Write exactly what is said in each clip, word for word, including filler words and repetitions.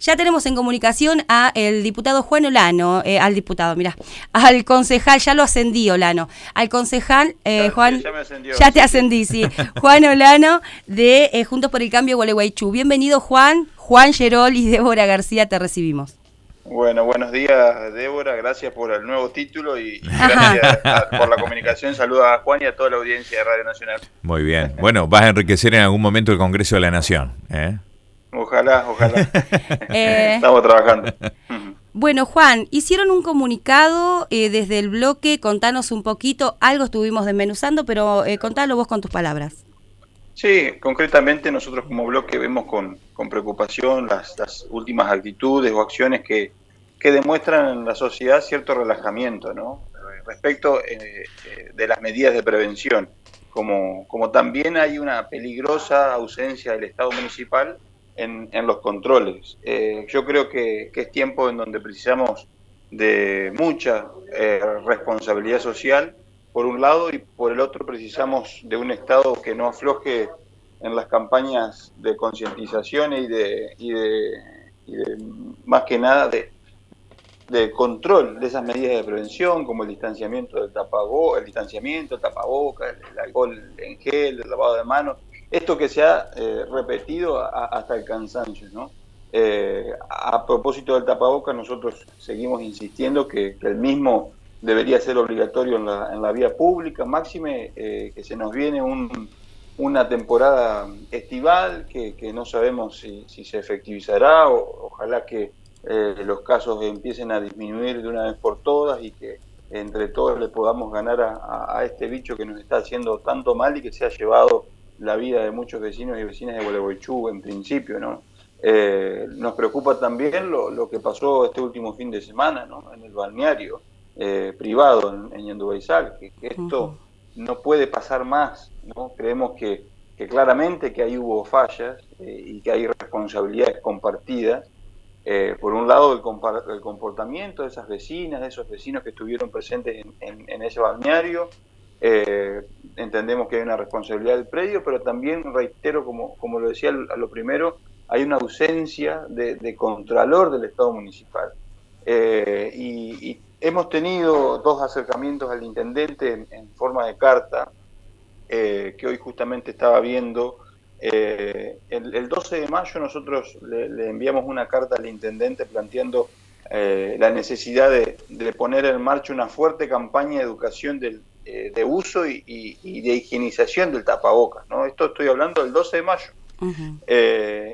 Ya tenemos en comunicación a el diputado Juan Olano, eh, al diputado, mirá, al concejal, ya lo ascendí, Olano, al concejal, eh, ya, Juan, ya, me ascendió, ya te sí. ascendí, sí, Juan Olano de eh, Juntos por el Cambio Gualeguaychú. Bienvenido, Juan, Juan Gerol y Débora García, te recibimos. Bueno, buenos días, Débora, gracias por el nuevo título y, y gracias a, por la comunicación. Saludos a Juan y a toda la audiencia de Radio Nacional. Muy bien. Bueno, vas a enriquecer en algún momento el Congreso de la Nación, ¿eh? Ojalá, ojalá. Eh, Estamos trabajando. Bueno, Juan, hicieron un comunicado eh, desde el bloque, contanos un poquito, algo estuvimos desmenuzando, pero eh, contalo vos con tus palabras. Sí, concretamente nosotros como bloque vemos con, con preocupación las, las últimas actitudes o acciones que, que demuestran en la sociedad cierto relajamiento, ¿no? Respecto eh, de las medidas de prevención, como, como también hay una peligrosa ausencia del Estado municipal en, en los controles. Eh, yo creo que, que es tiempo en donde precisamos de mucha eh, responsabilidad social, por un lado, y por el otro precisamos de un Estado que no afloje en las campañas de concientización y de, y de, y de más que nada de, de control de esas medidas de prevención, como el distanciamiento del tapaboca, el distanciamiento, el tapabocas, el alcohol en gel, el lavado de manos, esto que se ha eh, repetido a, hasta el cansancio, ¿no? Eh, a propósito del tapabocas, nosotros seguimos insistiendo que, que el mismo debería ser obligatorio en la, en la vía pública, máxime eh, que se nos viene un, una temporada estival que, que no sabemos si, si se efectivizará, o, ojalá que eh, los casos empiecen a disminuir de una vez por todas y que entre todos le podamos ganar a, a, a este bicho que nos está haciendo tanto mal y que se ha llevado la vida de muchos vecinos y vecinas de Gualeguaychú en principio, ¿no? Eh, nos preocupa también lo, lo que pasó este último fin de semana, ¿no? En el balneario eh, privado en, en Ñandubaizal, que, que esto uh-huh. no puede pasar más, ¿no? Creemos que, que claramente que ahí hubo fallas eh, y que hay responsabilidades compartidas. Eh, por un lado, el, compar- el comportamiento de esas vecinas, de esos vecinos que estuvieron presentes en, en, en ese balneario. Eh, entendemos que hay una responsabilidad del predio, pero también, reitero, como, como lo decía a lo primero, hay una ausencia de, de contralor del Estado municipal. Eh, y, y hemos tenido dos acercamientos al intendente en, en forma de carta, eh, que hoy justamente estaba viendo. Eh, el, el doce de mayo nosotros le, le enviamos una carta al intendente planteando eh, la necesidad de, de poner en marcha una fuerte campaña de educación del, eh, de uso y, y, y de higienización del tapabocas, ¿no? Esto estoy hablando del doce de mayo. Uh-huh. Eh,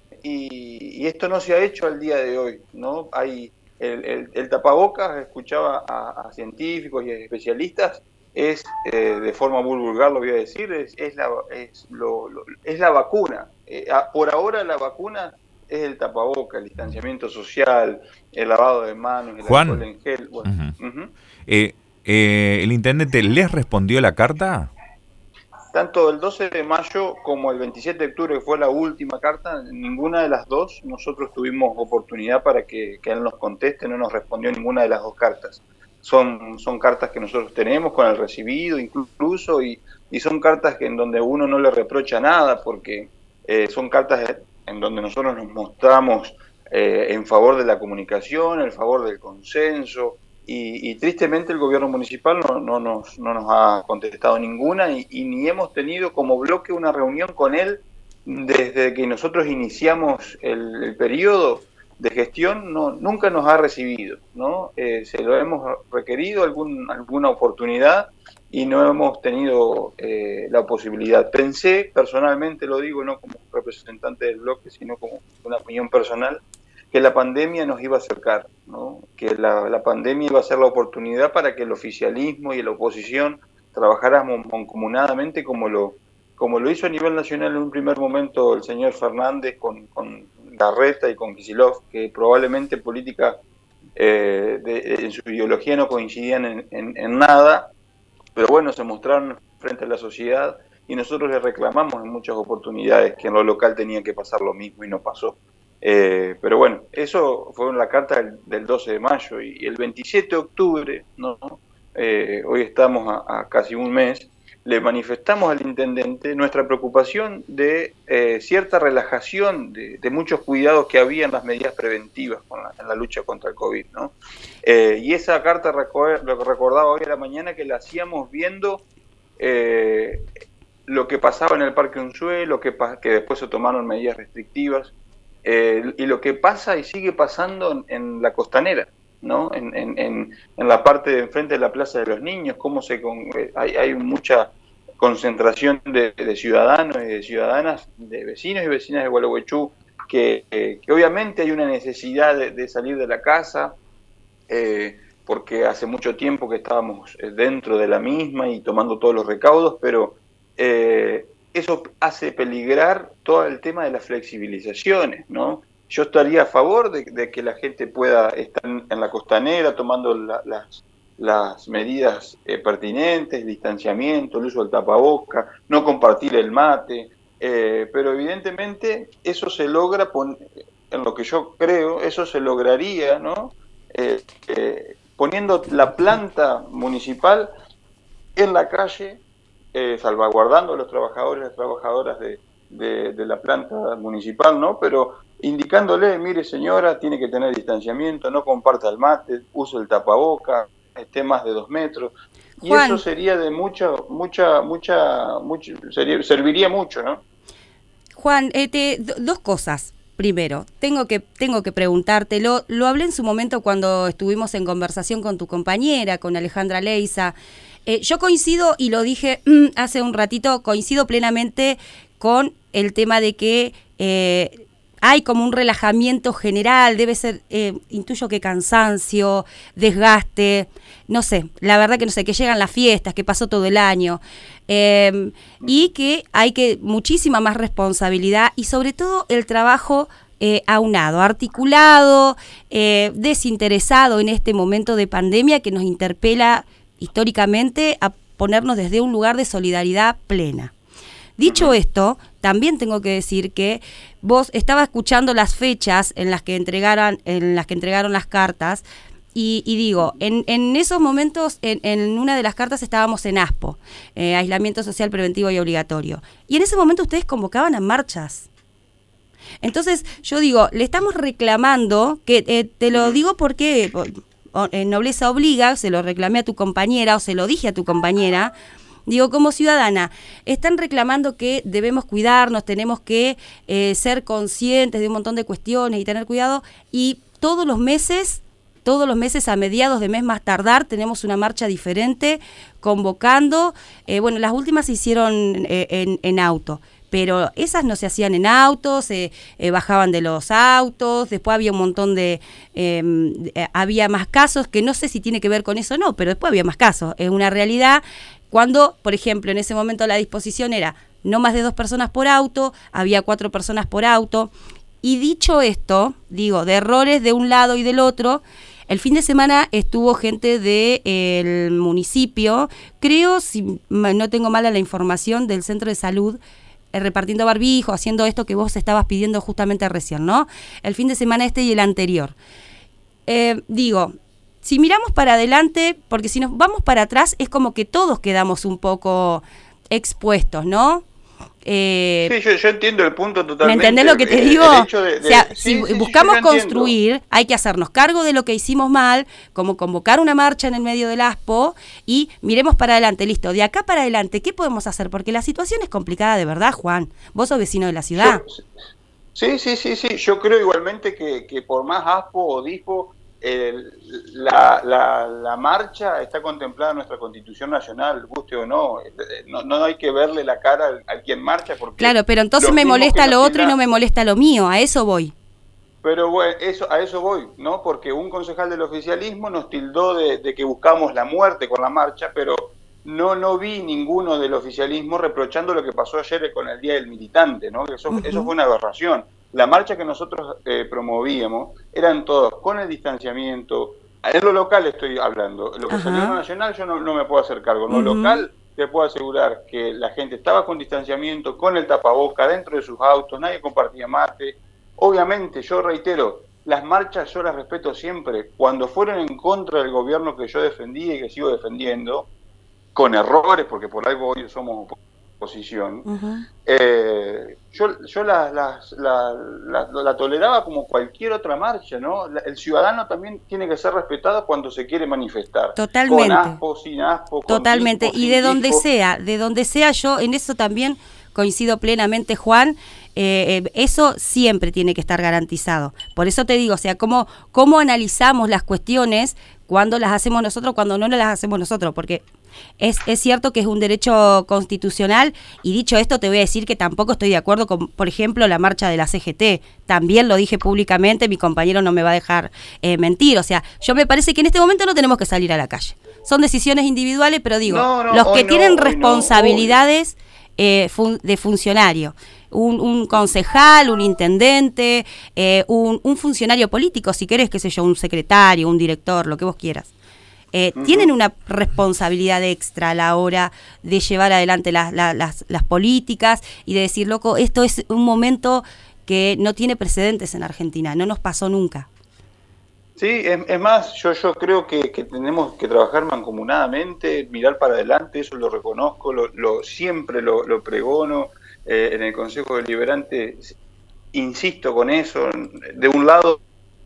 y, y esto no se ha hecho al día de hoy, ¿no? Hay el, el, el tapabocas, escuchaba a, a científicos y a especialistas, es, eh, de forma muy vulgar lo voy a decir, es, es, la, es, lo, lo, es la vacuna. Eh, a, por ahora la vacuna es el tapaboca, el distanciamiento social, el lavado de manos, el Juan, alcohol en gel. Bueno, uh-huh. uh-huh. Eh, eh, ¿el intendente les respondió la carta? Tanto el doce de mayo como el veintisiete de octubre, que fue la última carta, ninguna de las dos nosotros tuvimos oportunidad para que, que él nos conteste, no nos respondió ninguna de las dos cartas. Son, son cartas que nosotros tenemos con el recibido incluso, y, y son cartas que en donde uno no le reprocha nada, porque eh, son cartas en donde nosotros nos mostramos eh, en favor de la comunicación, en favor del consenso, y, y tristemente el gobierno municipal no, no, nos, no nos ha contestado ninguna, y, y ni hemos tenido como bloque una reunión con él desde que nosotros iniciamos el, el periodo de gestión. No, nunca nos ha recibido, ¿no? Eh, se lo hemos requerido algún, alguna oportunidad y no hemos tenido eh, la posibilidad. Pensé, personalmente lo digo, no como representante del bloque, sino como una opinión personal, que la pandemia nos iba a acercar, ¿no? Que la, la pandemia iba a ser la oportunidad para que el oficialismo y la oposición trabajáramos mancomunadamente como lo, como lo hizo a nivel nacional en un primer momento el señor Fernández con, con Larreta y con Kicillof, que probablemente política eh, de, en su ideología no coincidían en, en, en nada, pero bueno, se mostraron frente a la sociedad y nosotros les reclamamos en muchas oportunidades que en lo local tenía que pasar lo mismo y no pasó. Eh, pero bueno, eso fue en la carta del, del doce de mayo, y, y el veintisiete de octubre, ¿no? Eh, hoy estamos a, a casi un mes, le manifestamos al intendente nuestra preocupación de eh, cierta relajación de, de muchos cuidados que había en las medidas preventivas con la, en la lucha contra el COVID, ¿no? Eh, y esa carta record, lo que recordaba hoy a la mañana que la hacíamos viendo eh, lo que pasaba en el Parque Unzué, lo que, que después se tomaron medidas restrictivas, eh, y lo que pasa y sigue pasando en, en la costanera, ¿no? En, en, en, en la parte de enfrente de la Plaza de los Niños, cómo se con, eh, hay, hay mucha concentración de, de ciudadanos y de ciudadanas, de vecinos y vecinas de Gualeguaychú, que, eh, que obviamente hay una necesidad de, de salir de la casa, eh, porque hace mucho tiempo que estábamos dentro de la misma y tomando todos los recaudos, pero eh, eso hace peligrar todo el tema de las flexibilizaciones, ¿no? Yo estaría a favor de, de que la gente pueda estar en, en la costanera tomando la, las, las medidas eh, pertinentes, distanciamiento, el uso del tapaboca, no compartir el mate, eh, pero evidentemente eso se logra, pon, en lo que yo creo, eso se lograría, ¿no? Eh, eh, poniendo la planta municipal en la calle, eh, salvaguardando a los trabajadores y las trabajadoras de, de, de la planta municipal, ¿no? Pero indicándole, mire señora, tiene que tener distanciamiento, no comparta el mate, use el tapaboca, esté más de dos metros. Y Juan, eso sería de mucha, mucha, mucha, mucho, sería, serviría mucho, ¿no? Juan, eh, te, dos cosas. Primero, tengo que, tengo que preguntártelo, lo hablé en su momento cuando estuvimos en conversación con tu compañera, con Alejandra Leiza. Eh, yo coincido, y lo dije mm, hace un ratito, coincido plenamente con el tema de que eh, hay como un relajamiento general, debe ser, eh, intuyo que cansancio, desgaste, no sé, la verdad que no sé, que llegan las fiestas, que pasó todo el año, eh, y que hay que muchísima más responsabilidad y sobre todo el trabajo eh, aunado, articulado, eh, desinteresado en este momento de pandemia que nos interpela históricamente a ponernos desde un lugar de solidaridad plena. Dicho esto, también tengo que decir que vos estaba escuchando las fechas en las que entregaron, en las que entregaron las cartas, y, y digo, en, en esos momentos, en, en una de las cartas estábamos en ASPO, eh, aislamiento social preventivo y obligatorio, y en ese momento ustedes convocaban a marchas. Entonces, yo digo, le estamos reclamando, que eh, te lo digo porque en nobleza obliga, se lo reclamé a tu compañera, o se lo dije a tu compañera. Digo, como ciudadana, están reclamando que debemos cuidarnos, tenemos que eh, ser conscientes de un montón de cuestiones y tener cuidado, y todos los meses, todos los meses a mediados de mes más tardar, tenemos una marcha diferente, convocando, eh, bueno, las últimas se hicieron eh, en, en auto, pero esas no se hacían en autos, eh, eh, bajaban de los autos, después había un montón de, eh, eh, había más casos, que no sé si tiene que ver con eso o no, pero después había más casos, es una realidad. Cuando, por ejemplo, en ese momento la disposición era no más de dos personas por auto, había cuatro personas por auto. Y dicho esto, digo, de errores de un lado y del otro, el fin de semana estuvo gente del municipio, creo, si no tengo mala la información, del centro de salud, eh, repartiendo barbijo, haciendo esto que vos estabas pidiendo justamente recién, ¿no? El fin de semana este y el anterior. Eh, digo... Si miramos para adelante, porque si nos vamos para atrás es como que todos quedamos un poco expuestos, ¿no? Eh, sí, yo, yo entiendo el punto totalmente. ¿Me entendés lo que te digo? De, de, o sea, sí, si sí, buscamos sí, construir, entiendo. Hay que hacernos cargo de lo que hicimos mal, como convocar una marcha en el medio del ASPO y miremos para adelante, listo. De acá para adelante, ¿qué podemos hacer? Porque la situación es complicada de verdad, Juan. Vos sos vecino de la ciudad. Yo, sí, sí, sí, sí. Yo creo igualmente que, que por más ASPO o DISPO, El, la, la, la marcha está contemplada en nuestra Constitución Nacional, guste o no. No, no hay que verle la cara al, al quien marcha. Porque claro, pero entonces me molesta lo otro y no me molesta lo mío, a eso voy. Pero bueno, eso, a eso voy, ¿no? Porque un concejal del oficialismo nos tildó de, de que buscamos la muerte con la marcha, pero no, no vi ninguno del oficialismo reprochando lo que pasó ayer con el Día del Militante, ¿no? Eso, uh-huh. eso fue una aberración. La marcha que nosotros eh, promovíamos eran todos con el distanciamiento. En lo local estoy hablando. Lo que Ajá. salió en lo nacional yo no, no me puedo hacer cargo. En lo uh-huh. local te puedo asegurar que la gente estaba con distanciamiento, con el tapaboca, dentro de sus autos, nadie compartía mate. Obviamente, yo reitero, las marchas yo las respeto siempre. Cuando fueron en contra del gobierno que yo defendía y que sigo defendiendo, con errores, porque por algo hoy somos oposición, uh-huh. eh, yo, yo la, la, la, la, la toleraba como cualquier otra marcha, ¿no? El ciudadano también tiene que ser respetado cuando se quiere manifestar. Totalmente. Con aspo, sin aspo, con Totalmente. tifo, y de donde tifo. sea, de donde sea, yo en eso también coincido plenamente, Juan. Eh, eh, eso siempre tiene que estar garantizado. Por eso te digo, o sea, cómo, cómo analizamos las cuestiones cuando las hacemos nosotros, cuando no las hacemos nosotros, porque es, es cierto que es un derecho constitucional, y dicho esto te voy a decir que tampoco estoy de acuerdo con, por ejemplo, la marcha de la C G T. También lo dije públicamente, mi compañero no me va a dejar eh, mentir. O sea, yo me parece que en este momento no tenemos que salir a la calle. Son decisiones individuales, pero digo, no, no, los que no, tienen responsabilidades no, eh, fun- de funcionario, Un, un concejal, un intendente, eh, un, un funcionario político, si querés, qué sé yo, un secretario, un director, lo que vos quieras. Eh, uh-huh. Tienen una responsabilidad extra a la hora de llevar adelante las, las, las, las políticas y de decir, loco, esto es un momento que no tiene precedentes en Argentina, no nos pasó nunca. Sí, es, es más, yo, yo creo que, que tenemos que trabajar mancomunadamente, mirar para adelante, eso lo reconozco, lo, lo siempre lo, lo pregono. Eh, en el Consejo Deliberante, insisto con eso, de un lado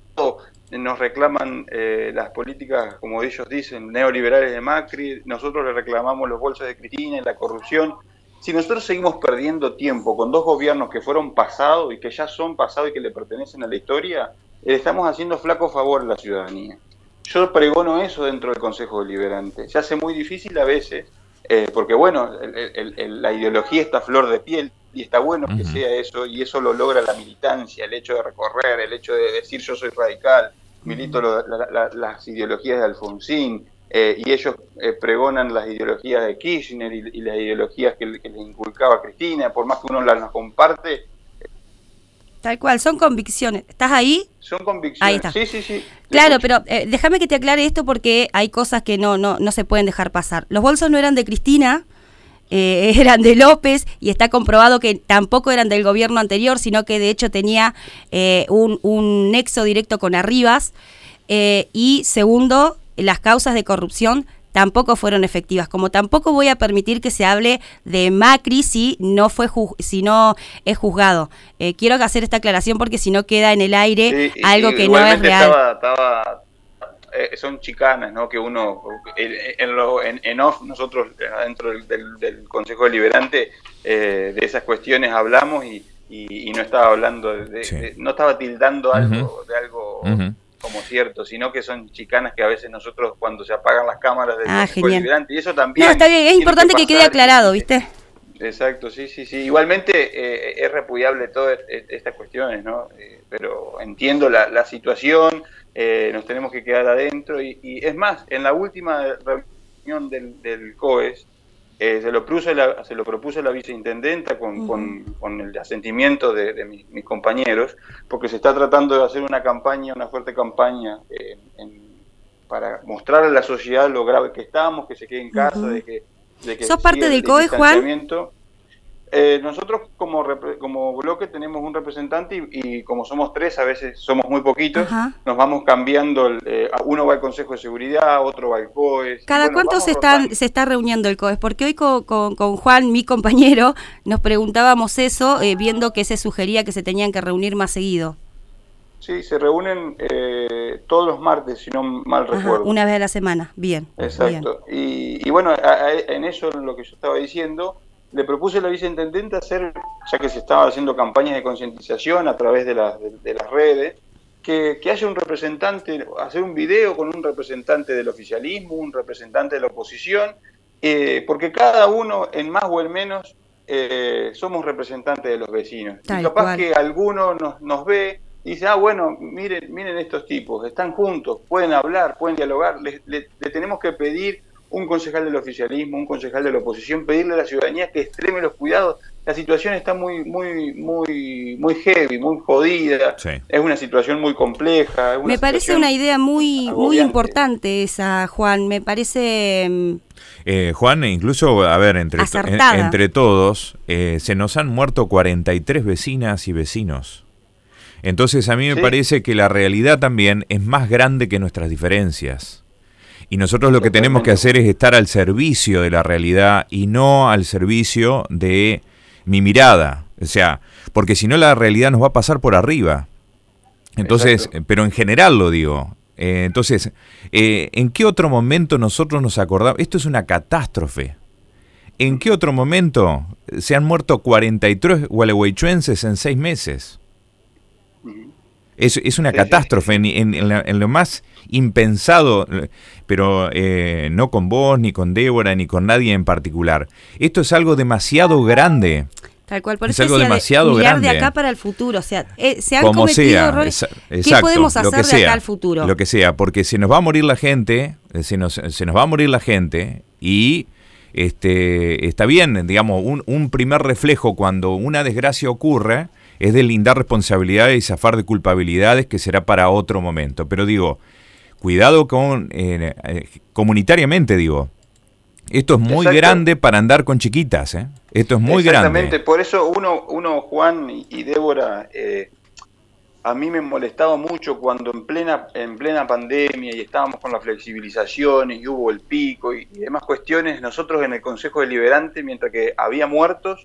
nos reclaman eh, las políticas, como ellos dicen, neoliberales de Macri, nosotros le reclamamos los bolsos de Cristina y la corrupción. Si nosotros seguimos perdiendo tiempo con dos gobiernos que fueron pasados y que ya son pasados y que le pertenecen a la historia, le estamos haciendo flaco favor a la ciudadanía. Yo pregono eso dentro del Consejo Deliberante. Se hace muy difícil a veces, Eh, porque bueno, el, el, el, la ideología está a flor de piel y está bueno que uh-huh. sea eso, y eso lo logra la militancia, el hecho de recorrer, el hecho de decir yo soy radical, milito lo, la, la, las ideologías de Alfonsín, eh, y ellos eh, pregonan las ideologías de Kirchner y, y las ideologías que, que les inculcaba Cristina, por más que uno las no comparte. Tal cual, son convicciones. ¿Estás ahí? Son convicciones. Ahí está. Sí, sí, sí. Claro, pero eh, déjame que te aclare esto porque hay cosas que no, no, no se pueden dejar pasar. Los bolsos no eran de Cristina, eh, eran de López, y está comprobado que tampoco eran del gobierno anterior, sino que de hecho tenía eh, un, un nexo directo con Arribas. Eh, y segundo, las causas de corrupción tampoco fueron efectivas, como tampoco voy a permitir que se hable de Macri si no fue ju- si no es juzgado. Eh, quiero hacer esta aclaración porque si no queda en el aire sí, algo que no es real. Estaba, estaba, eh, son chicanas, ¿no? Que uno, en, en, lo, en, en off, nosotros dentro del, del, del Consejo Deliberante eh, de esas cuestiones hablamos y, y, y no estaba hablando, de, sí. de, no estaba tildando algo uh-huh. de algo... Uh-huh. como cierto, sino que son chicanas que a veces nosotros cuando se apagan las cámaras del ah, Consejo Deliberante, y eso también... No, está bien, es importante que, que quede aclarado, ¿viste? Exacto, sí, sí, sí. Igualmente eh, es repudiable todas estas cuestiones, ¿no? Eh, pero entiendo la, la situación, eh, nos tenemos que quedar adentro, y, y es más, en la última reunión del, del COES, Eh, se, lo propuso la, se lo propuso la viceintendenta con, uh-huh. con, con el asentimiento de, de mis, mis compañeros, porque se está tratando de hacer una campaña, una fuerte campaña eh, en, para mostrar a la sociedad lo grave que estamos, que se quede en casa, uh-huh. de que, de que ¿sos parte del COE, Juan? Eh, nosotros como repre- como bloque tenemos un representante y, y como somos tres, a veces somos muy poquitos, uh-huh. nos vamos cambiando, el, eh, uno va al Consejo de Seguridad, otro va al COES. ¿Cada bueno, cuánto se, están, se está reuniendo el COES? Porque hoy con, con, con Juan, mi compañero, nos preguntábamos eso, eh, viendo que se sugería que se tenían que reunir más seguido. Sí, se reúnen eh, todos los martes, si no mal Ajá, recuerdo. Una vez a la semana, bien. Exacto. Bien. Y, y bueno, a, a, en eso lo que yo estaba diciendo, le propuse a la viceintendente hacer, ya que se estaba haciendo campañas de concientización a través de, la, de, de las redes, que, que haya un representante, hacer un video con un representante del oficialismo, un representante de la oposición, eh, porque cada uno, en más o en menos, eh, somos representantes de los vecinos. Tal y capaz cual. Que alguno nos, nos ve y dice, ah, bueno, miren, miren estos tipos, están juntos, pueden hablar, pueden dialogar, le, le, le tenemos que pedir un concejal del oficialismo, un concejal de la oposición, pedirle a la ciudadanía que extreme los cuidados. La situación está muy muy muy muy heavy, muy jodida, sí. Es una situación muy compleja. Es una me parece una idea muy agobiante. Muy importante esa, Juan, me parece... Eh, Juan, incluso, a ver, entre, to- en, entre todos, eh, se nos han muerto cuarenta y tres vecinas y vecinos. Entonces a mí me ¿Sí? parece que la realidad también es más grande que nuestras diferencias. Y nosotros lo que tenemos que hacer es estar al servicio de la realidad y no al servicio de mi mirada. O sea, porque si no la realidad nos va a pasar por arriba. Entonces, Exacto. pero en general lo digo. Eh, entonces, eh, ¿en qué otro momento nosotros nos acordamos? Esto es una catástrofe. ¿En qué otro momento se han muerto cuarenta y tres gualeguaychuenses en seis meses? Es, es una sí, catástrofe sí, sí. En, en, la, en lo más impensado, pero eh, no con vos, ni con Débora, ni con nadie en particular. Esto es algo demasiado grande. Tal cual, por es eso algo demasiado de mirar grande. de acá para el futuro, o sea, eh, se han Como cometido sea, errores. Exacto, ¿Qué podemos hacer de sea, acá al futuro? Lo que sea, porque se nos va a morir la gente, se nos, se nos va a morir la gente y este está bien, digamos, un, un primer reflejo cuando una desgracia ocurre es de lindar responsabilidades y zafar de culpabilidades que será para otro momento. Pero digo, cuidado con, eh, eh, comunitariamente digo, esto es muy Exacto. grande para andar con chiquitas, ¿eh? Esto es muy grande. Exactamente, por eso uno, uno Juan y, y Débora, eh, a mí me molestaba mucho cuando en plena, en plena pandemia y estábamos con las flexibilizaciones y hubo el pico y, y demás cuestiones, nosotros en el Consejo Deliberante, mientras que había muertos,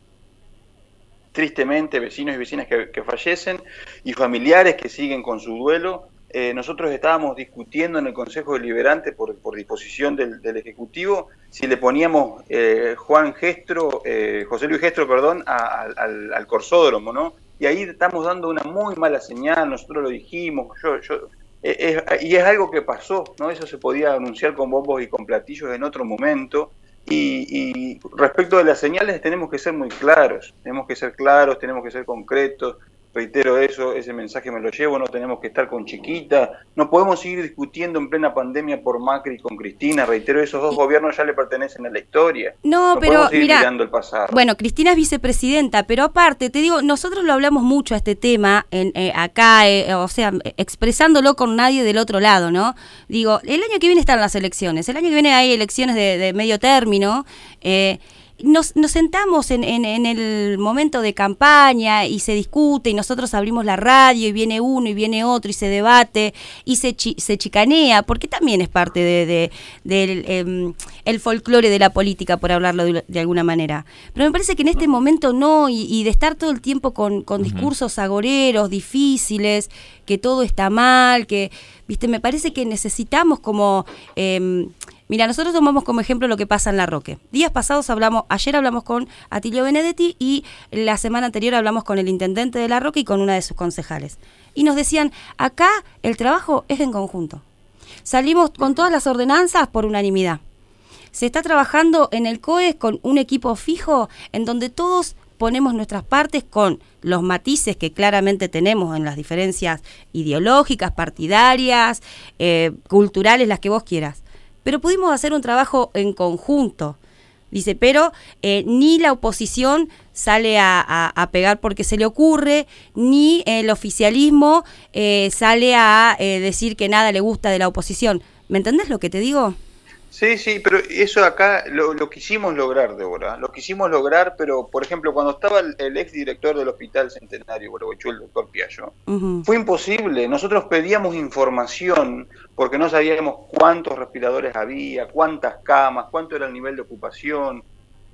tristemente vecinos y vecinas que, que fallecen y familiares que siguen con su duelo, eh, nosotros estábamos discutiendo en el Consejo Deliberante por, por disposición del, del Ejecutivo si le poníamos eh, Juan Gestro, eh, José Luis Gestro, perdón, a, a, al, al Corsódromo, ¿no? Y ahí estamos dando una muy mala señal, nosotros lo dijimos, yo, yo, eh, es, y es algo que pasó, ¿no? Eso se podía anunciar con bombos y con platillos en otro momento. Y, y respecto de las señales tenemos que ser muy claros, tenemos que ser claros, tenemos que ser concretos, reitero eso, ese mensaje me lo llevo, no tenemos que estar con chiquita, no podemos seguir discutiendo en plena pandemia por Macri y con Cristina, reitero, esos dos gobiernos ya le pertenecen a la historia. No, no pero podemos seguir mira, mirando el pasado. Bueno, Cristina es vicepresidenta, pero aparte, te digo, nosotros lo hablamos mucho a este tema, en, eh, acá, eh, o sea, expresándolo con nadie del otro lado, ¿no? Digo, el año que viene están las elecciones, el año que viene hay elecciones de, de medio término, eh, Nos, nos sentamos en, en, en el momento de campaña y se discute y nosotros abrimos la radio y viene uno y viene otro y se debate y se, chi, se chicanea, porque también es parte de, de, del eh, el folclore de la política, por hablarlo de, de alguna manera. Pero me parece que en este momento no, y, y de estar todo el tiempo con, con uh-huh. discursos agoreros, difíciles, que todo está mal, que, viste, me parece que necesitamos como... Eh, Mira, nosotros tomamos como ejemplo lo que pasa en La Roque. Días pasados hablamos, ayer hablamos con Atilio Benedetti y la semana anterior hablamos con el intendente de La Roque y con una de sus concejales. Y nos decían, acá el trabajo es en conjunto. Salimos con todas las ordenanzas por unanimidad. Se está trabajando en el C O E con un equipo fijo en donde todos ponemos nuestras partes con los matices que claramente tenemos en las diferencias ideológicas, partidarias, eh, culturales, las que vos quieras. Pero pudimos hacer un trabajo en conjunto, dice, pero eh, ni la oposición sale a, a, a pegar porque se le ocurre, ni el oficialismo eh, sale a eh, decir que nada le gusta de la oposición. ¿Me entendés lo que te digo? Sí, sí, pero eso acá lo, lo quisimos lograr, Débora, lo quisimos lograr, pero por ejemplo, cuando estaba el, el exdirector del Hospital Centenario, Gualeguaychú, el doctor Piaggio, uh-huh. fue imposible. Nosotros pedíamos información porque no sabíamos cuántos respiradores había, cuántas camas, cuánto era el nivel de ocupación,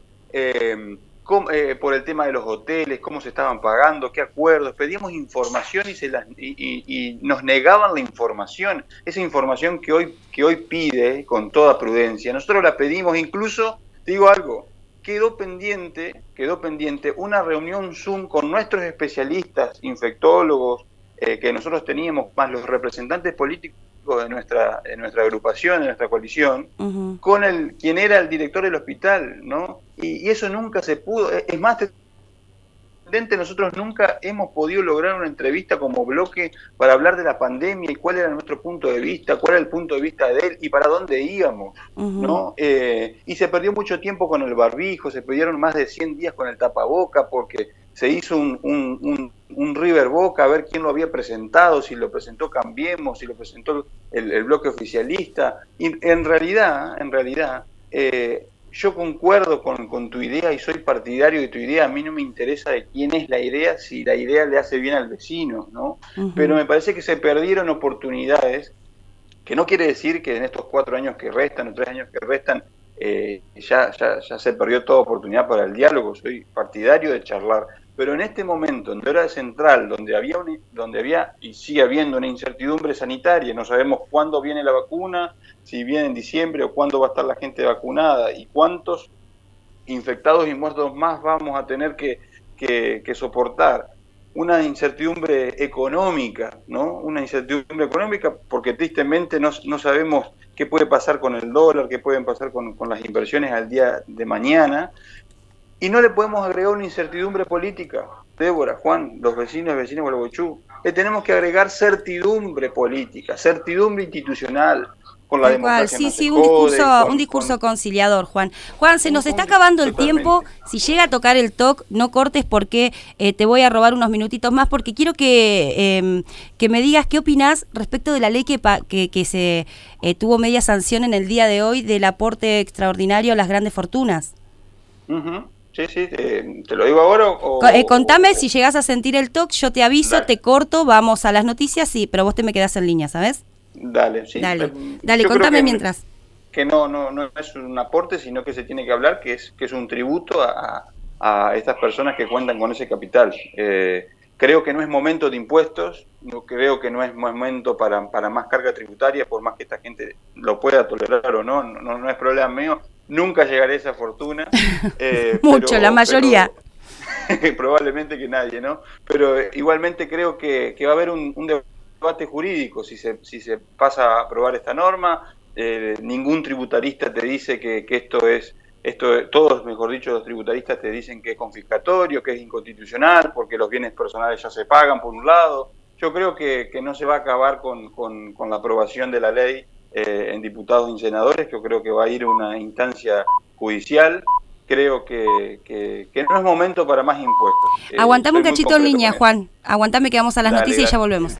eh, cómo, eh, por el tema de los hoteles, cómo se estaban pagando, qué acuerdos. Pedíamos información y, se las, y, y, y nos negaban la información. Esa información que hoy, que hoy pide con toda prudencia, nosotros la pedimos, incluso, te digo algo, quedó pendiente, quedó pendiente una reunión Zoom con nuestros especialistas, infectólogos, eh, que nosotros teníamos, más los representantes políticos de nuestra, de nuestra agrupación, de nuestra coalición, uh-huh. con el quien era el director del hospital, ¿no? Y, y eso nunca se pudo. Es más, nosotros nunca hemos podido lograr una entrevista como bloque para hablar de la pandemia y cuál era nuestro punto de vista, cuál era el punto de vista de él y para dónde íbamos, uh-huh. ¿no? Eh, y se perdió mucho tiempo con el barbijo, se perdieron más de cien días con el tapaboca porque se hizo un, un, un, un River Boca a ver quién lo había presentado, si lo presentó Cambiemos, si lo presentó el, el bloque oficialista. Y en realidad, en realidad, eh, yo concuerdo con, con tu idea y soy partidario de tu idea. A mí no me interesa de quién es la idea, si la idea le hace bien al vecino, ¿no? Uh-huh. Pero me parece que se perdieron oportunidades que no quiere decir que en estos cuatro años que restan o tres años que restan eh, ya, ya, ya se perdió toda oportunidad para el diálogo. Soy partidario de charlar, pero en este momento, en hora central, donde había, un, donde había y sigue habiendo una incertidumbre sanitaria, no sabemos cuándo viene la vacuna, si viene en diciembre o cuándo va a estar la gente vacunada y cuántos infectados y muertos más vamos a tener que, que, que soportar. Una incertidumbre económica, ¿no? Una incertidumbre económica porque tristemente no, no sabemos qué puede pasar con el dólar, qué pueden pasar con, con las inversiones al día de mañana. Y no le podemos agregar una incertidumbre política. Débora, Juan, los vecinos y vecinos de Gualeguaychú, le tenemos que agregar certidumbre política, certidumbre institucional. Con la Tal cual, democracia sí, no sí, se un jode, discurso, con, un discurso con... conciliador, Juan. Juan, se nos Un- está un- acabando el totalmente. tiempo. Si llega a tocar el toc, no cortes porque eh, te voy a robar unos minutitos más, porque quiero que, eh, que me digas qué opinás respecto de la ley que, pa- que, que se eh, tuvo media sanción en el día de hoy del aporte extraordinario a las grandes fortunas. Ujú. Sí, sí, te, te lo digo ahora o... Co- eh, contame o- si llegás a sentir el toc, yo te aviso, Dale. te corto, vamos a las noticias, sí, pero vos te me quedás en línea, ¿sabes? Dale, sí. Dale, Eh, dale, yo creo contame que- mientras. Que no, no, no es un aporte, sino que se tiene que hablar, que es, que es un tributo a, a estas personas que cuentan con ese capital. Eh, creo que no es momento de impuestos, no creo que no es momento para, para más carga tributaria, por más que esta gente lo pueda tolerar o no, no, no es problema mío, nunca llegaré a esa fortuna. Eh, Mucho, pero- la mayoría. pero- probablemente que nadie, ¿no? Pero eh, igualmente creo que, que va a haber un, un debate jurídico si se, si se pasa a aprobar esta norma. Eh, ningún tributarista te dice que, que esto es, esto todos, mejor dicho, los tributaristas te dicen que es confiscatorio, que es inconstitucional, porque los bienes personales ya se pagan por un lado. Yo creo que, que no se va a acabar con, con, con la aprobación de la ley eh, en diputados y senadores. Yo creo que va a ir a una instancia judicial. Creo que, que, que no es momento para más impuestos. Eh, Aguantame un soy muy cachito en concreto línea, con eso. Juan. Aguantame que vamos a las Dale, noticias y ya gracias. volvemos.